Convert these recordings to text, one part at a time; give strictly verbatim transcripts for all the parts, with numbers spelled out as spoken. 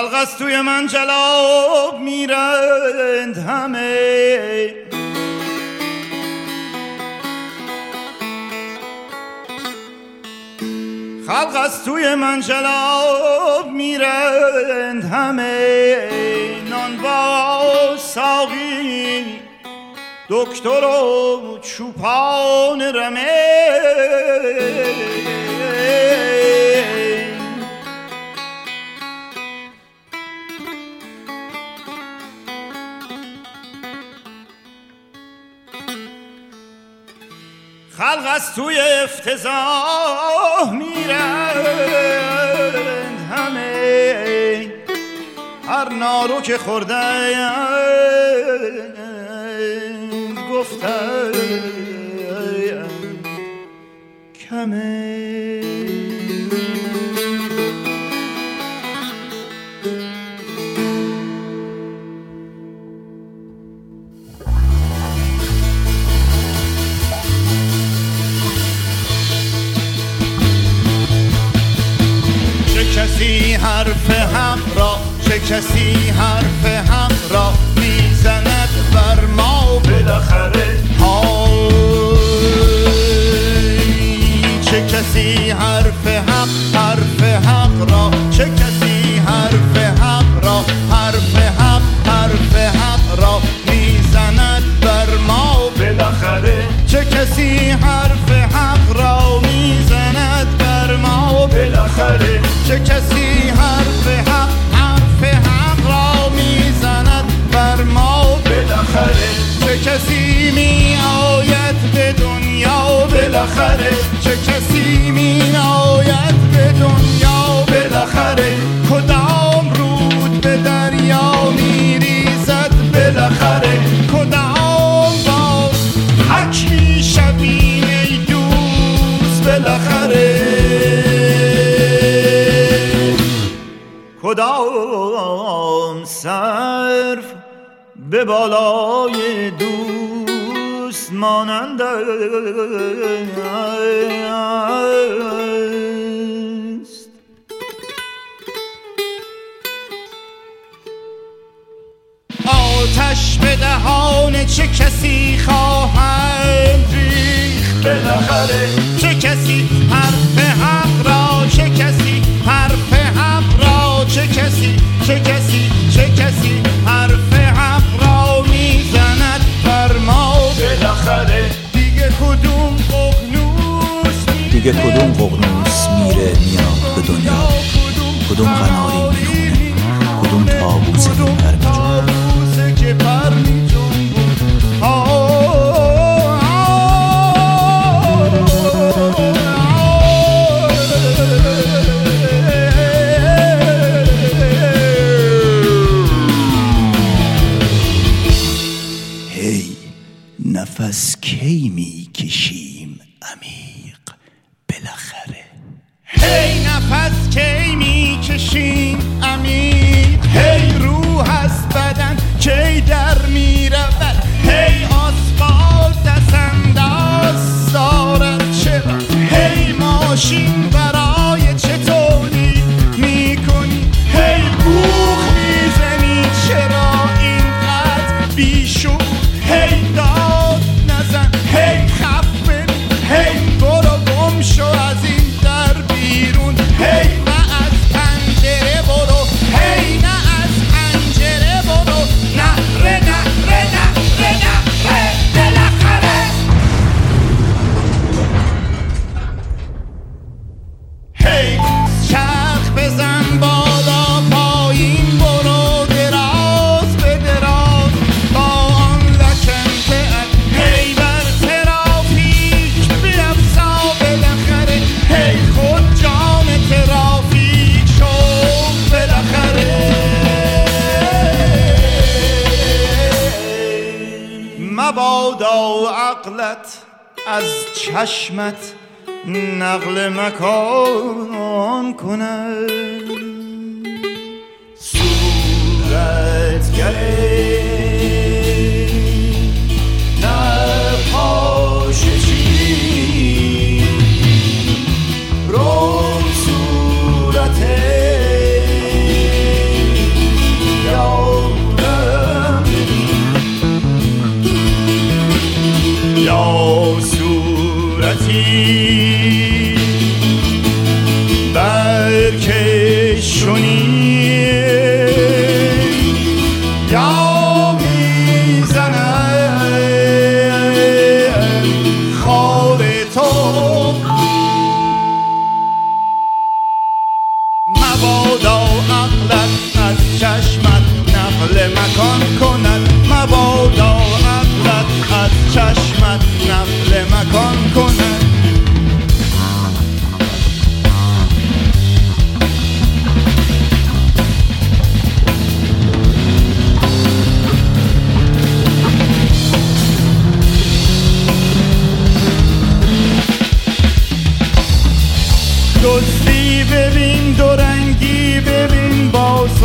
خلق از توی من جلاب میرند همه، خلق از توی من جلاب میرند همه، نان با ساقی دکتر و چوپان رمه، خلق از توی افتضاح میرند همه، هر نارو که خوردند گفتند کمه. کسی حرف حق را، چه کسی حرف حق را میزند بر ما بالاخره، های چه کسی حرف حق، حرف حق را، چه کسی حرف حق را، حرف حق، حرف حق را میزند بر ما بالاخره، چه کسی حرف حق را میزند بر ما بالاخره، چه کسی حرف حق، حرف حق را میزند بر ما بالاخره، چه کسی می آید به دنیا بالاخره، چه کسی می آید به دنیا بالاخره، کدام رود به دریا می ریزد بالاخره، کدام باز حک می شویم ای دوست بالاخره، کدام صرف به بالای دوست مانند است. آتش به دهان چه کسی خواهد ریخت بالاخره، چه کسی حرف حق را، چه کسی حرف حق را، چه کسی، چه کسی، چه کسی حرف حق را میزند بر ما بالاخره، دیگه کدوم ققنوس، دیگه کدوم ققنوس میره میاد به دنیا، کدوم قناری میخونه، کدوم تابوسه که پر میجنبه، نفس کی میکشیم عمیق بالاخره، هی نفس کی میکشیم عمیق، هی روح از بدن کی در میرود، هی آسفالت دست انداز دارد چرا، هی ماشین برای چه تولید میکنی، هی بوخ میزنی چرا اینقدر بیشور، هی داد نزن، هی خفه، هی برو گم شو از این در بیرون، هی نه از پنجره برو، هی نه از پنجره برو، نه ره نه ره نه ره نه ره بالاخره، هی چرخ بزن بالا پایین برو، دراز به دراز با آن لکنته، هی بر ترافیک بیفزا بالاخره، هی خود جان ترافیک شو بالاخره، مبادا عقلت از چشمت نقل مکان کند، صورتگره نپاشه چی رو صورت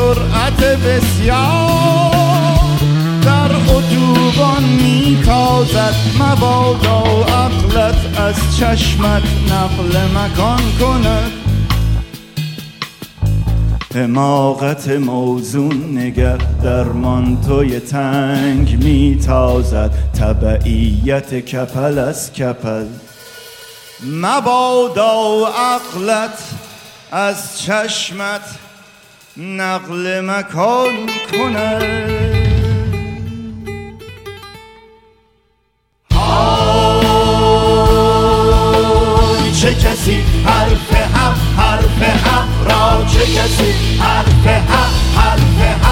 سرعت بسیار در اتوبان میکازد، مبادا عقلت از چشمت نقل مکان کند. حماقت موزون نگه در مانتوی تنگ میتازد، تبعیت کپل از کپل، مبادا عقلت از چشمت نقل مکان کند. های چه کسی حرف حق حرف حق را، چه کسی حرف حق حرف حق